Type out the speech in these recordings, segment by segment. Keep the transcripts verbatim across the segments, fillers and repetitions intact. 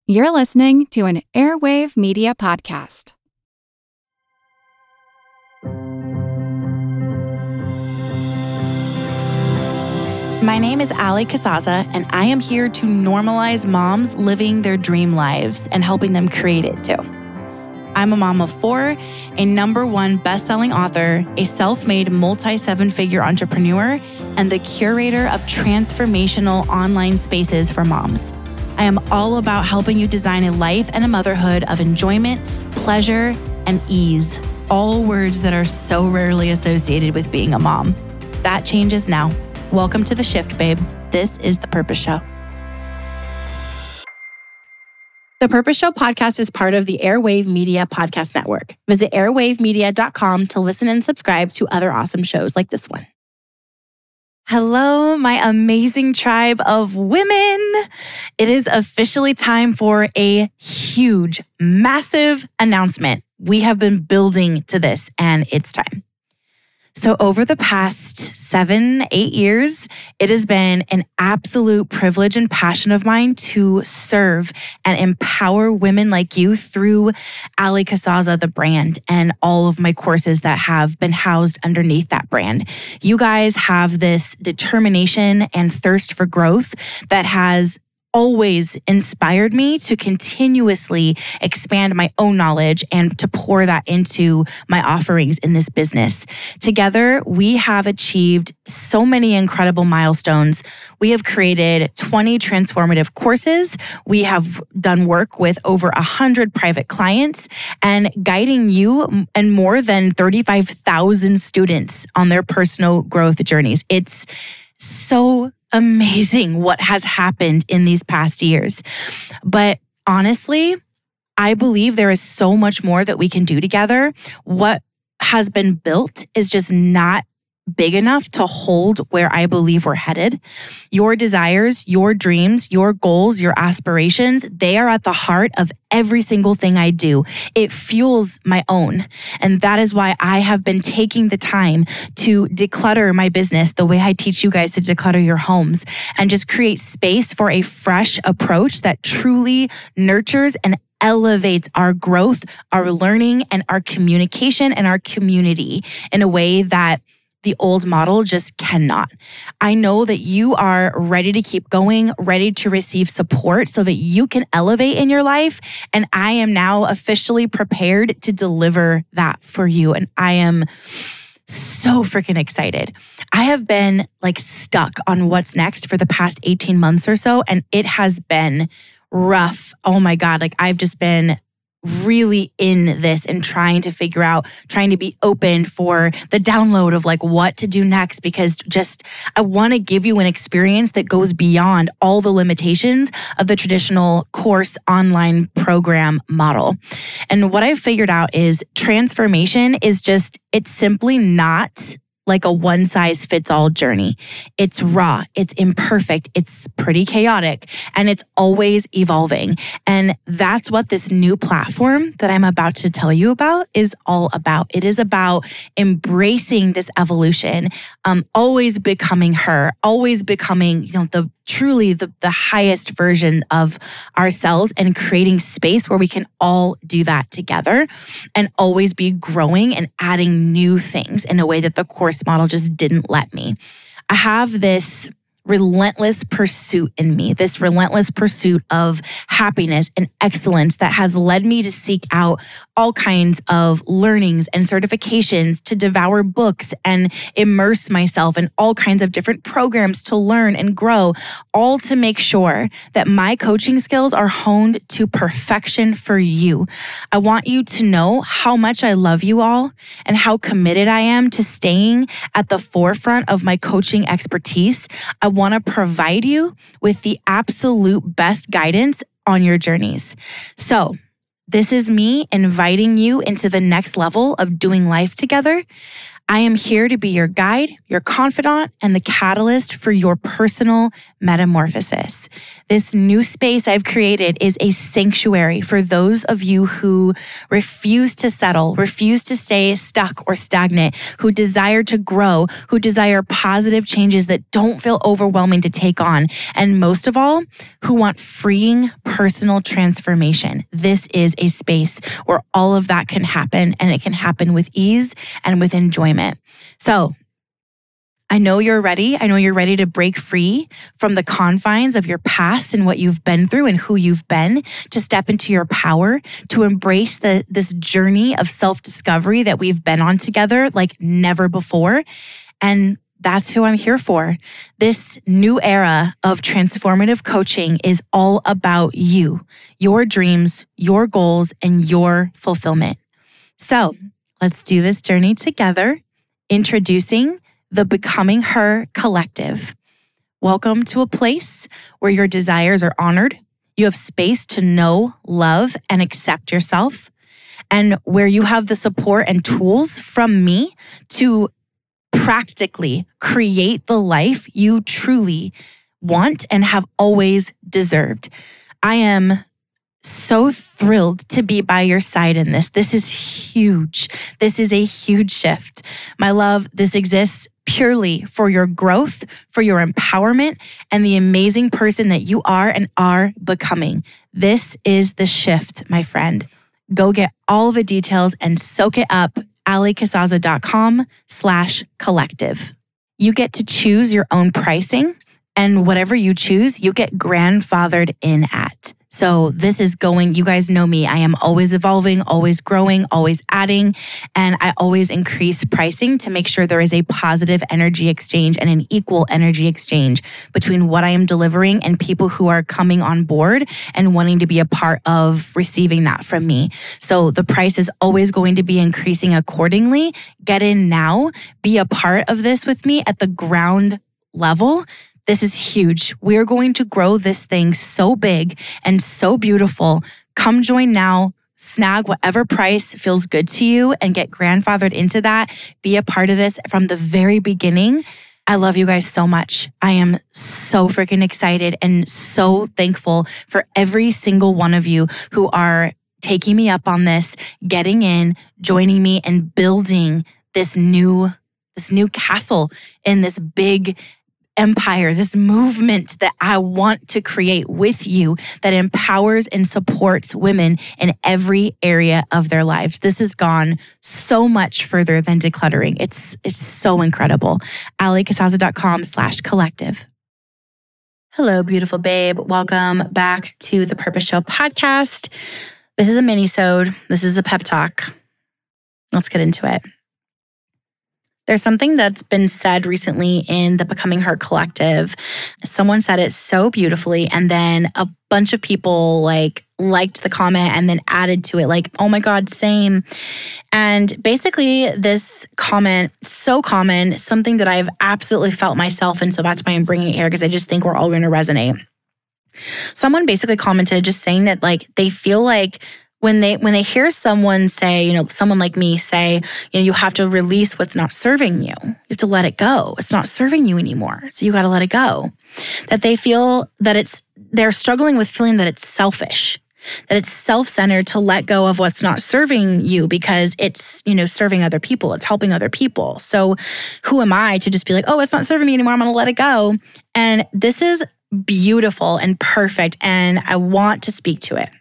You're listening to an Airwave Media Podcast. My name is Ali Casazza, and I am here to normalize moms living their dream lives and helping them create it too. I'm a mom of four, a number one best-selling author, a self-made multi-seven-figure entrepreneur, and the curator of transformational online spaces for moms. I am all about helping you design a life and a motherhood of enjoyment, pleasure, and ease. All words that are so rarely associated with being a mom. That changes now. Welcome to The Shift, babe. This is The Purpose Show. The Purpose Show podcast is part of the Airwave Media Podcast Network. Visit airwave media dot com to listen and subscribe to other awesome shows like this one. Hello, my amazing tribe of women. It is officially time for a huge, massive announcement. We have been building to this, and it's time. So over the past seven, eight years, it has been an absolute privilege and passion of mine to serve and empower women like you through Ali Casazza, the brand, and all of my courses that have been housed underneath that brand. You guys have this determination and thirst for growth that has always inspired me to continuously expand my own knowledge and to pour that into my offerings in this business. Together, we have achieved so many incredible milestones. We have created twenty transformative courses. We have done work with over one hundred private clients and guiding you and more than thirty-five thousand students on their personal growth journeys. It's so amazing what has happened in these past years. But honestly, I believe there is so much more that we can do together. What has been built is just not big enough to hold where I believe we're headed. Your desires, your dreams, your goals, your aspirations, they are at the heart of every single thing I do. It fuels my own. And that is why I have been taking the time to declutter my business the way I teach you guys to declutter your homes and just create space for a fresh approach that truly nurtures and elevates our growth, our learning, and our communication and our community in a way that the old model just cannot. I know that you are ready to keep going, ready to receive support so that you can elevate in your life. And I am now officially prepared to deliver that for you. And I am so freaking excited. I have been like stuck on what's next for the past eighteen months or so. And it has been rough. Oh my God. Like I've just been really in this and trying to figure out, trying to be open for the download of like what to do next, because just I want to give you an experience that goes beyond all the limitations of the traditional course online program model. And what I've figured out is transformation is just, it's simply not like a one size fits all journey. It's raw, it's imperfect, it's pretty chaotic, and it's always evolving. And that's what this new platform that I'm about to tell you about is all about. It is about embracing this evolution, um, always becoming her, always becoming, you know, the truly the, the highest version of ourselves and creating space where we can all do that together and always be growing and adding new things in a way that the course model just didn't let me. I have this relentless pursuit in me, this relentless pursuit of happiness and excellence that has led me to seek out all kinds of learnings and certifications, to devour books and immerse myself in all kinds of different programs to learn and grow, all to make sure that my coaching skills are honed to perfection for you. I want you to know how much I love you all and how committed I am to staying at the forefront of my coaching expertise. I want to provide you with the absolute best guidance on your journeys. So, this is me inviting you into the next level of doing life together. I am here to be your guide, your confidant, and the catalyst for your personal metamorphosis. This new space I've created is a sanctuary for those of you who refuse to settle, refuse to stay stuck or stagnant, who desire to grow, who desire positive changes that don't feel overwhelming to take on, and most of all, who want freeing personal transformation. This is a space where all of that can happen, and it can happen with ease and with enjoyment. So I know you're ready. I know you're ready to break free from the confines of your past and what you've been through and who you've been, to step into your power, to embrace the this journey of self-discovery that we've been on together like never before. And that's who I'm here for. This new era of transformative coaching is all about you, your dreams, your goals, and your fulfillment. So let's do this journey together. Introducing the Becoming Her Collective. Welcome to a place where your desires are honored. You have space to know, love, and accept yourself, and where you have the support and tools from me to practically create the life you truly want and have always deserved. I am so thrilled to be by your side in this. This is huge. This is a huge shift. My love, this exists purely for your growth, for your empowerment, and the amazing person that you are and are becoming. This is the shift, my friend. Go get all the details and soak it up. alicasazza.com slash collective. You get to choose your own pricing, and whatever you choose, you get grandfathered in at. So this is going, you guys know me, I am always evolving, always growing, always adding, and I always increase pricing to make sure there is a positive energy exchange and an equal energy exchange between what I am delivering and people who are coming on board and wanting to be a part of receiving that from me. So the price is always going to be increasing accordingly. Get in now, be a part of this with me at the ground level. This is huge. We are going to grow this thing so big and so beautiful. Come join now, snag whatever price feels good to you and get grandfathered into that. Be a part of this from the very beginning. I love you guys so much. I am so freaking excited and so thankful for every single one of you who are taking me up on this, getting in, joining me, and building this new, this new castle in this big empire, this movement that I want to create with you that empowers and supports women in every area of their lives. This has gone so much further than decluttering. It's it's so incredible. alicasazza.com slash collective. Hello, beautiful babe. Welcome back to the Purpose Show podcast. This is a mini-sode. This is a pep talk. Let's get into it. There's something that's been said recently in the Becoming Her Collective. Someone said it so beautifully, and then a bunch of people like liked the comment and then added to it like, oh my God, same. And basically this comment, so common, something that I've absolutely felt myself. And so that's why I'm bringing it here, because I just think we're all going to resonate. Someone basically commented just saying that like they feel like When they when they hear someone say, you know, someone like me say, you know, you have to release what's not serving you. You have to let it go. It's not serving you anymore. So you got to let it go. That they feel that it's, they're struggling with feeling that it's selfish, that it's self-centered to let go of what's not serving you because it's, you know, serving other people. It's helping other people. So who am I to just be like, oh, it's not serving me anymore. I'm going to let it go. And this is beautiful and perfect. And I want to speak to it.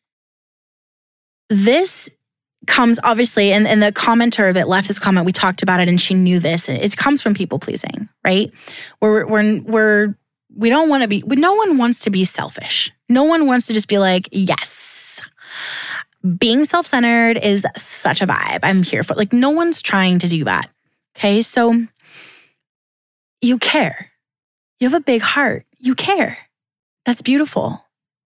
This comes obviously, and, and the commenter that left this comment, we talked about it and she knew this. It comes from people pleasing, right? We're, we're, we're, we don't want to be, no one wants to be selfish. No one wants to just be like, yes, being self-centered is such a vibe. I'm here for, like, no one's trying to do that. Okay. So you care. You have a big heart. You care. That's beautiful.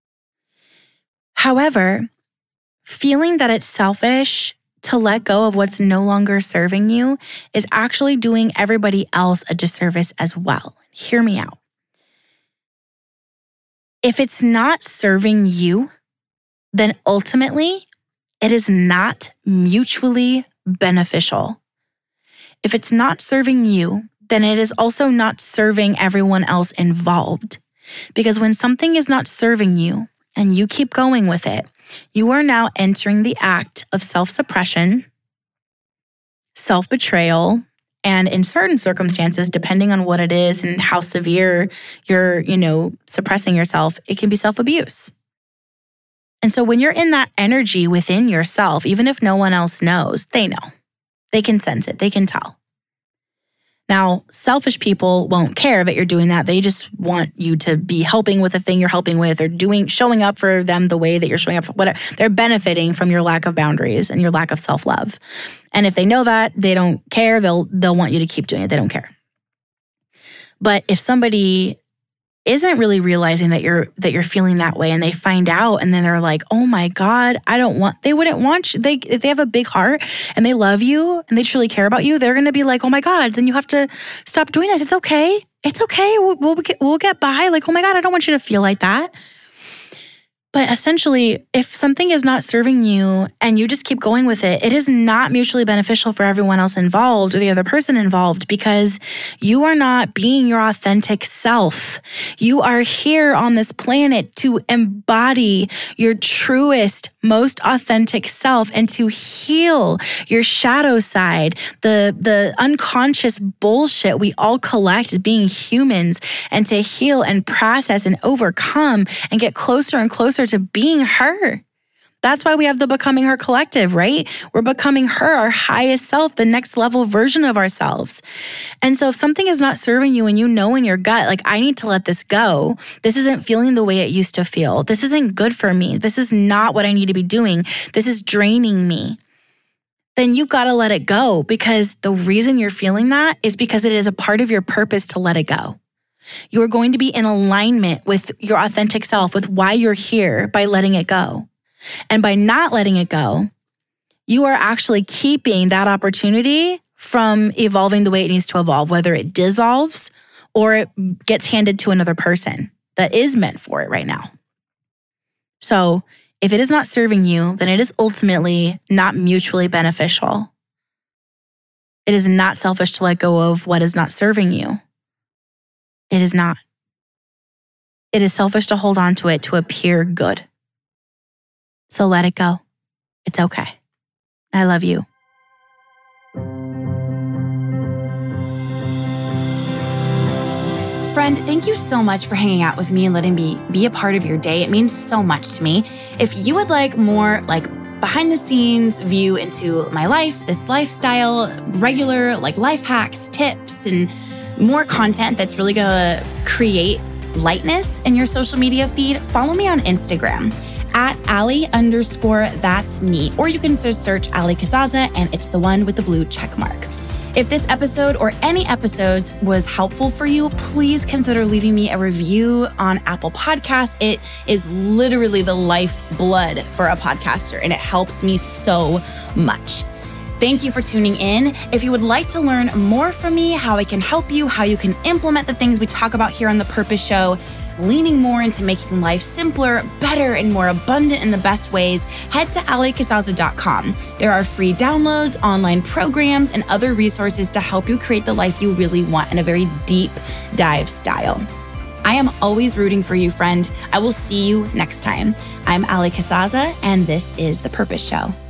However, feeling that it's selfish to let go of what's no longer serving you is actually doing everybody else a disservice as well. Hear me out. If it's not serving you, then ultimately it is not mutually beneficial. if it's not serving you, then it is also not serving everyone else involved. Because when something is not serving you and you keep going with it, you are now entering the act of self-suppression, self-betrayal, and in certain circumstances, depending on what it is and how severe you're, you know, suppressing yourself, it can be self-abuse. And so when you're in that energy within yourself, even if no one else knows, they know. They can sense it. They can tell. Now, selfish people won't care that you're doing that. They just want you to be helping with the thing you're helping with or doing, showing up for them the way that you're showing up. Whatever. They're benefiting from your lack of boundaries and your lack of self-love. And if they know that, they don't care. They'll they'll want you to keep doing it. They don't care. But if somebody isn't really realizing that you're that you're feeling that way and they find out and then they're like, oh my God, I don't want, they wouldn't want you. They, if they have a big heart and they love you and they truly care about you, they're going to be like, oh my God, then you have to stop doing this. It's okay. It's okay. We'll, we'll, get, we'll get by. Like, oh my God, I don't want you to feel like that. But essentially, if something is not serving you and you just keep going with it, it is not mutually beneficial for everyone else involved or the other person involved because you are not being your authentic self. You are here on this planet to embody your truest, most authentic self and to heal your shadow side, the, the unconscious bullshit we all collect as being humans, and to heal and process and overcome and get closer and closer to being her. That's why we have the Becoming Her Collective, right? We're becoming her, our highest self, the next level version of ourselves. And so if something is not serving you and you know in your gut, like, I need to let this go. This isn't feeling the way it used to feel. This isn't good for me. This is not what I need to be doing. This is draining me. Then you got to let it go, because the reason you're feeling that is because it is a part of your purpose to let it go. You are going to be in alignment with your authentic self, with why you're here, by letting it go. And by not letting it go, you are actually keeping that opportunity from evolving the way it needs to evolve, whether it dissolves or it gets handed to another person that is meant for it right now. So if it is not serving you, then it is ultimately not mutually beneficial. It is not selfish to let go of what is not serving you. It is not. It is selfish to hold on to it to appear good. So let it go. It's okay. I love you. Friend, thank you so much for hanging out with me and letting me be a part of your day. It means so much to me. If you would like more like behind the scenes view into my life, this lifestyle, regular like life hacks, tips, and more content that's really gonna create lightness in your social media feed, follow me on Instagram at Ali underscore that's me. Or you can just search Ali Casazza and it's the one with the blue check mark. If this episode or any episodes was helpful for you, please consider leaving me a review on Apple Podcasts. It is literally the lifeblood for a podcaster and it helps me so much. Thank you for tuning in. If you would like to learn more from me, how I can help you, how you can implement the things we talk about here on The Purpose Show, leaning more into making life simpler, better, and more abundant in the best ways, head to ali casazza dot com. There are free downloads, online programs, and other resources to help you create the life you really want in a very deep dive style. I am always rooting for you, friend. I will see you next time. I'm Ali Casazza, and this is The Purpose Show.